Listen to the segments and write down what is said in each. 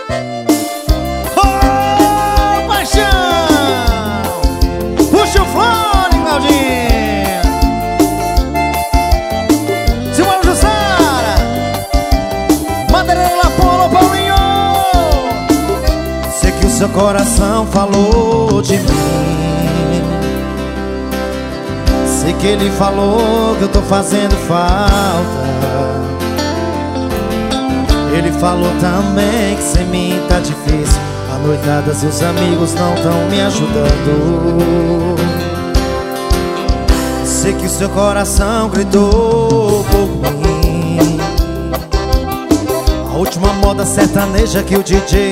Oh, paixão! Puxa o fone, Claudinho! Simão Jussara! Madeira Polo, Paulinho! Sei que o seu coração falou de mim. Sei que ele falou que eu tô fazendo falta. Ele falou também que sem mim tá difícil. A noitadas e os amigos não tão me ajudando. Sei que o seu coração gritou por mim. A última moda sertaneja que o DJ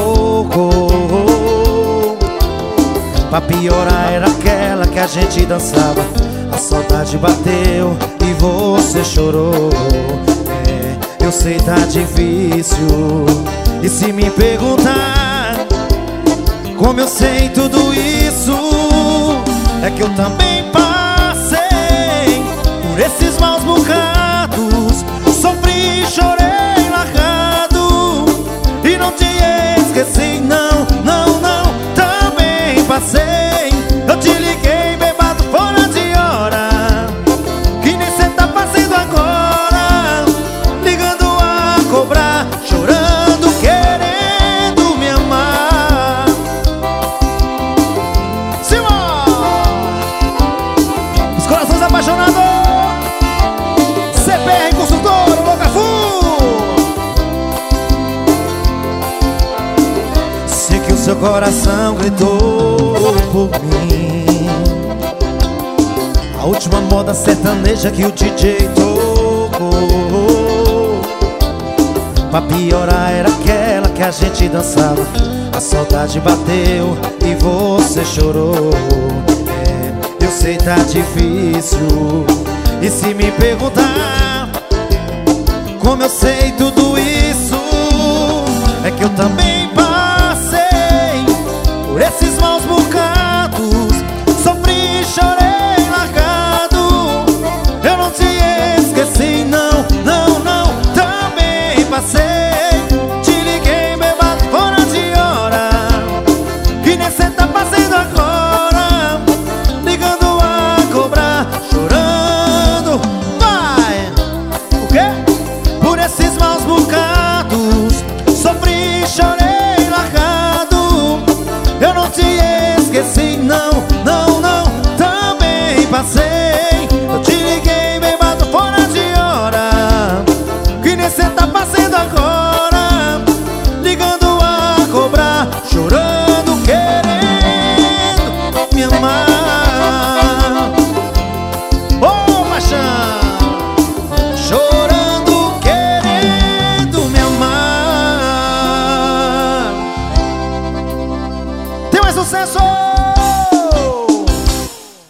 tocou. Pra piorar era aquela que a gente dançava. A saudade bateu e você chorou. Eu sei tá difícil. E se me perguntar como eu sei tudo isso, é que eu também passei por esses maus bocados. Sofri, chorei, largado e não te esqueci, não, não, não. Também passei. Eu te liguei bebado fora de hora, que nem cê tá fazendo agora, ligando a cobrar, chorando, querendo me amar. Simão! Os corações apaixonados. CPR Consultor, Locafu. Sei que o seu coração gritou por mim. A última moda sertaneja que o DJ tocou. Pra piorar era aquela que a gente dançava. A saudade bateu e você chorou. Eu sei tá difícil. E se me perguntar como eu sei tudo isso, é que eu também passei por esses maus bocados. Sofri, chorei, largado. Eu não te esqueci, não, não, não. Também passei. Te liguei bebado fora de hora, que nem cê tá fazendo agora, ligando a cobrar, chorando. Vai! O quê? Por esses maus bocados. Sofri, chorei, largado. Eu não te esqueci, não, não, não. Também passei. Eu te liguei bebado fora de hora, que nem cê tá fazendo agora, ligando a cobrar, chorando, querendo me amar. Oh, paixão! Chorando, querendo me amar. Tem mais sucesso!